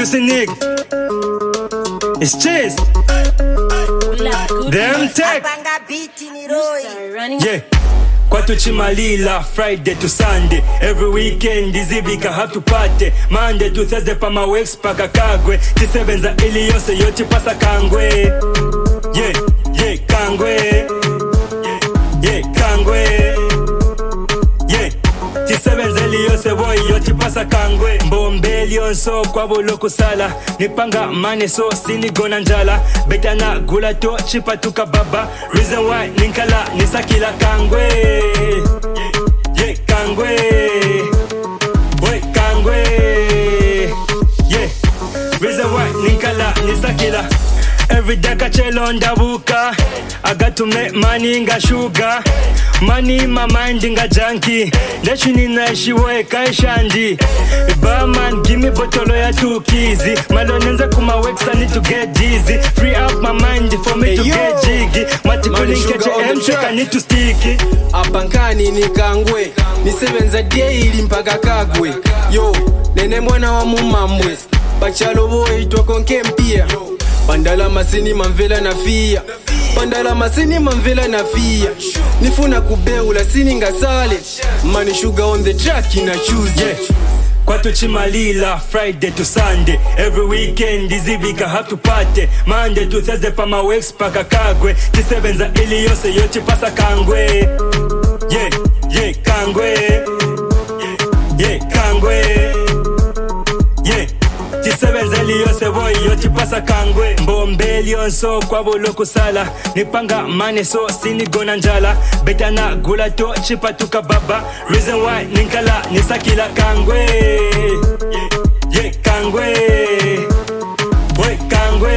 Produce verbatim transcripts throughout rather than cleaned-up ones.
juicy nigga. It's cheese. Them tech. Yeah. Kwatu chimalila, Friday to Sunday. Every weekend izibika have to party. Monday to Thursday pa ma works paka Kagwe. Tisebenza ili yose yote pasa Kangwe. Yeah, yeah, Kangwe. Yeah, yeah, Kangwe. Yeah. Tisebenza ili yose boy yote pasa Kangwe. Mbombeli onso kwa bolo kusala. Nipanga mane so sini gona njala. Beta na gula to chipa tuka baba. Reason why ninkala nisakila Kangwe. Yeah, yeah, Kangwe. Wait, Kangwe. Yeah. Reason why ninkala nisakila. Every day kachelo ndabuka. I got to make money nga sugar. Money in my mind nga junkie. Ndashini na shiwe kaishandi. Barman give me bottle ya two keys. Malonenza kuma works I need to get dizzy. Free up my mind for me hey, to yo. Get jiggy. Matikuli nkeche M-check I need to stick it. Apankani ni Kangwe. Nisebenza daily mpaka Kagwe. Yo, nene mwana wa mumamwe. Bachalo boy toko nkempia. Pandala masini mamvela na fia. Pandala masini mamvela na fia. Nifuna kubeula sini ngasale. Money sugar on the track in a choose. Yeah. Kwatu chimalila, Friday to Sunday. Every weekend izibika have to party. Monday to Thursday pa ma works paka Kagwe. Tisebenza ili yose yote pasa Kangwe. Yeah, yeah, Kangwe. Yeah, yeah, Kangwe. Yeah. Tisebenza ili yose boy yote pasa Kangwe. Mbombeli onso kwa bolo kusala. Nipanga mane so sini gona njala. Beta na gula to chipa tuka baba. Reason why ninkala nisakila Kangwe. Yeah, yeah, Kangwe. Wait, Kangwe.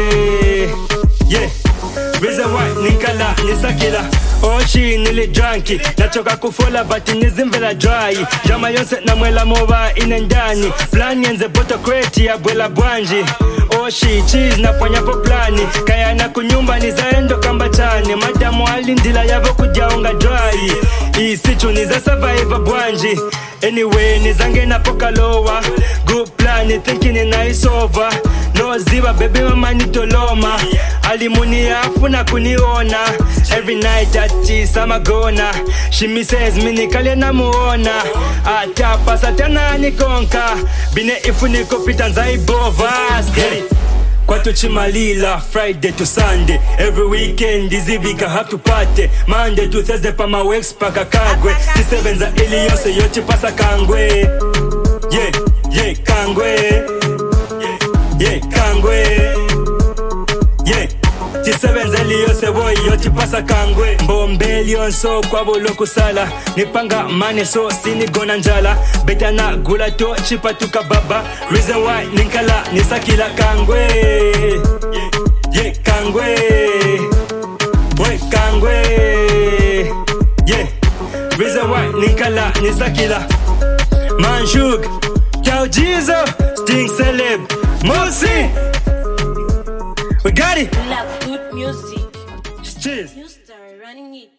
Yeah. Reason why ninkala nisakila. Oshi nili drunky. Nachoka kufola but nizimvela dry. Jama yonse na mwela moba inendani. Plan yenze boto kreti ya bwela bwanji. Oshi cheese na ponya po plani. Kaya na kunyumba ni zaendo kamba chani. Madamu alindila yavo kujaonga dry. Isichu niza survive bwanji. Anyway nizange na poka lowa. Good plan thinking in nice over. No ziba baby mama nitoloma. Alimuni afuna kuniona. Every night ati samagona. She me says mini kale na muona. Atapa satana nikonka. Bine ifu niko pita zaibova. Kwatu chimalila, Friday to Sunday. Every weekend izibika have to party. Monday to Thursday pa ma works paka Kagwe. Tisebenza ili yose yote pasa Kangwe. Yeah, yeah, Kangwe. Yeah, yeah, Kangwe. Yeah. Tisebenza ili yose boy yote pasa Kangwe. Mbombeli onso kwa bolo kusala. Nipanga mane so sini gona njala. Beta na gula to chipa tuka baba. Reason why ninkala nisakila Kangwe. Yeah, yeah, Kangwe. Wait, Kangwe. Yeah. Reason why ninkala nisakila. Manjug, Cow Jizo, Sting Celeb, Mosi. We got it. We love good music. Cheers. You start running it.